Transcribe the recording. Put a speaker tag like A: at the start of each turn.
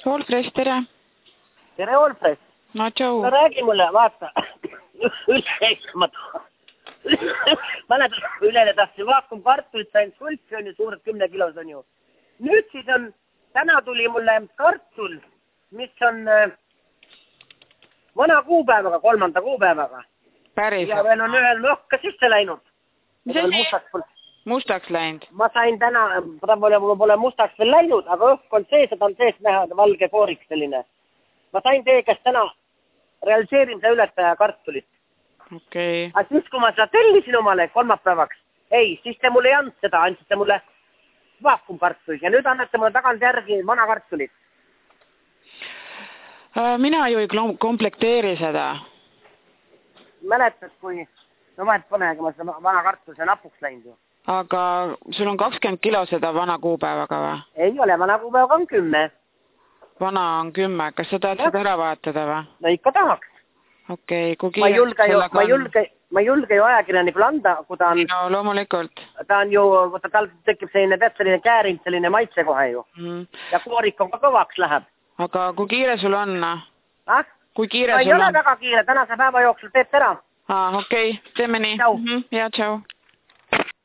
A: Olfres, tere.
B: Tere, Olfres.
A: No, tšau.
B: No räägi mulle, vaata. Ma näed, ülele tahtsin vaakum kartulit, sain sulpi, on ju suured 10 kilos on ju. Nüüd siis on, täna tuli mulle kartul, mis on vana kuupäevaga, 3. kuupäevaga.
A: Päris.
B: Ja veel on ühel nokka sisse läinud.
A: Mis asi? Mustaks läinud?
B: Ma sain täna, ta pole mustaks veel läinud, aga õhk on sees, et on sees näha valge koorik selline. Ma sain teie käest täna realiseerimise ületaja kartulit.
A: Okei.
B: Aga siis, kui ma seda tellisin omale kolmapäevaks, ei, siis te mulle ei andnud seda, andsite mulle vaakumkartulit ja nüüd annate mulle tagant järgi vana kartulit.
A: Mina ju ei komplekteeri seda.
B: Mäletad, kui, no vahet panegi, ma seda vana kartulise napuks läinud ju.
A: Aga sul on 20 kilo seda vana kuupäevaga või?
B: Ei ole, vana kuupäevaga on 10.
A: Vana on 10, kas sa tahad seda ära vaatada või?
B: No ikka tahaks.
A: Okei, kui
B: ma ei julge ju ajakirjanikule anda, kui ta on...
A: No loomulikult.
B: Ta on ju, tal tekib selline, tead, selline käärind, selline maitse kohe ju. Ja koorik on ka kõvaks läheb.
A: Aga kui kiire sul on? Kui kiire sul on?
B: Ei ole väga kiire, tänase päeva jooksul teed ära.
A: Okei, teeme nii.
B: Tšau.
A: Ja, tšau.